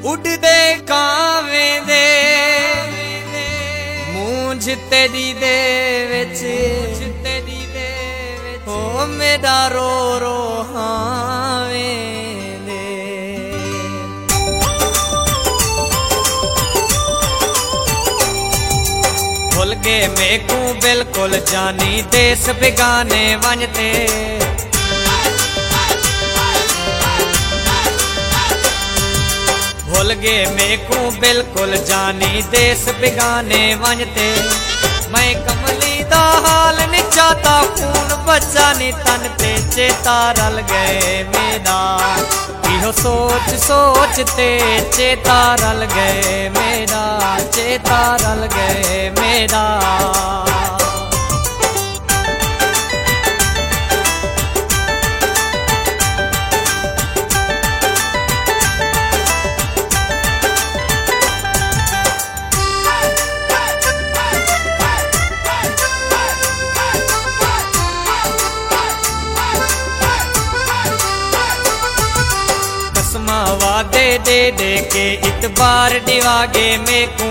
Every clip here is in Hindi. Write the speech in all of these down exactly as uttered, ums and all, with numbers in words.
उड़दे कावे दे मूंझ तेरी दे विच ओ मेरा रो रो हावे दे। भुल गए मेकू बिल्कुल जानी देश बिगाने वंजते। भुल गए मेकू बिल्कुल जानी देश बिगाने वंजते। मैं कमली दा हाल नी चाहता खून बचा नी तन ते चेता रल गए मेरा। इहो सोच सोचते चेता रल गए मेरा, चेता रल गए मेरा। वादे दे दे के इतबार दिवागे मेकू।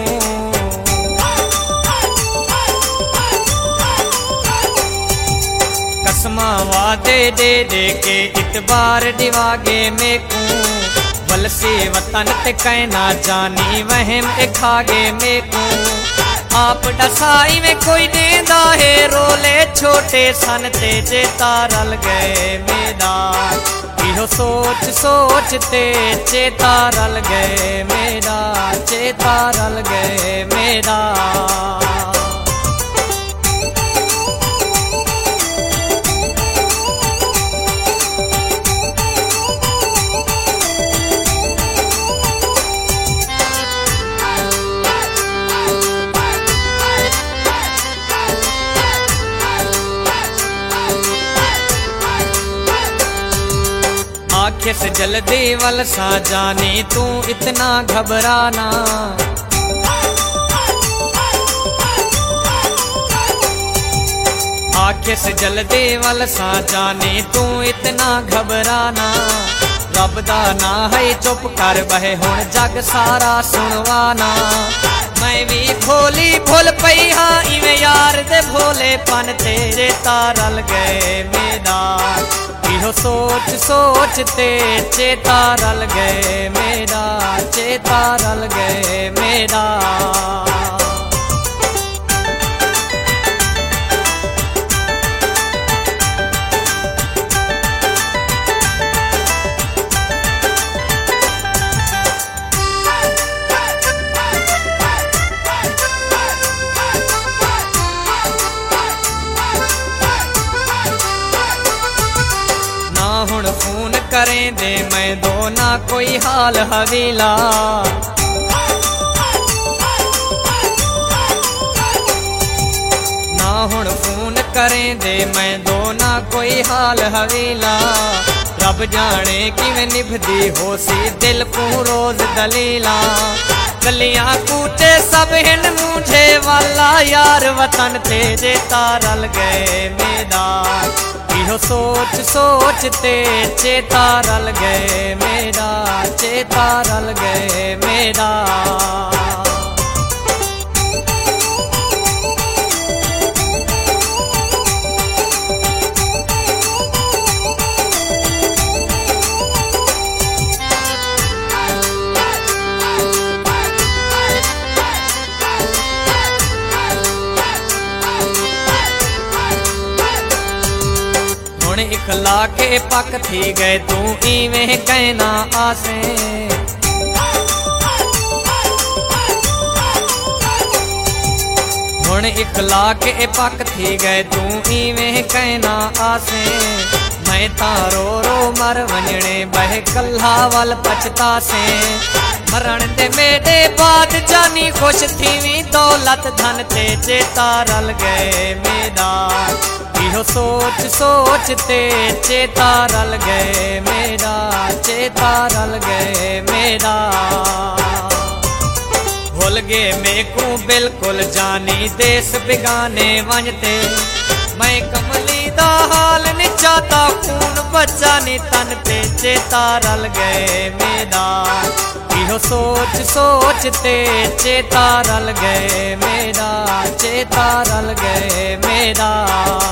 कसमा वादे दे दे के इतबार दिवागे मेकू। वलसी वतन ते कहना जानी वहम खागे मेकू। आप डसाई में कोई देंदा है रोले छोटे सन ते चेता रल गए मेरा। इहो सोच सोचते चेता रल गए मेरा, चेता रल गए मेरा। आखिर से जल्दी वल सा जानी तू इतना घबराना। आखिर से जल्दी वल सा जानी तू इतना घबराना। रब दा ना है चुप कर बहे हुण जग सारा सुनवाना। मैं भी भोली भुल पई हाँ इवें यार दे भोले पन तेरे तारल गए मेरा। इहो सोच सोचते चेता रल गए मेरा, चेता रल गए मेरा। हुण फोन करें दे मैं दो ना कोई हाल हवीला। ना हुण फोन करें दे मैं दो ना कोई हाल हवीला। रब जाने किवें निभदी हो सी दिल को रोज दलीला। गलियां कूटे सब हिन मुझे वाला यार वतन ते चेता रल गए मेरा। इहो सोच सोचते चेता रल गए मेरा, चेता रल गए मेरा। इखला के पक थी गए तू इवें कहना आसे। हुण इखला के पक थी गए तू इवें कहना आसे। मैं तारो रो मर वंजणे बह कल्हा वल पछता से। मरण दे मेरे बाद जानी खुश थी दौलत धन ते चेता रल गए मेरा। इहो सोच सोचते चेता रल गए मेरा, चेता रल गए मेरा। भुल गए मेकू बिल्कुल जानी देश बिगाने वंजते। मैं कमली दा हाल नी चाहता खून बचा नी तन ते चेता रल गए मेरा। इहो जो सोच सोचते चेता रल गए मेरा, चेता रल गए मेरा।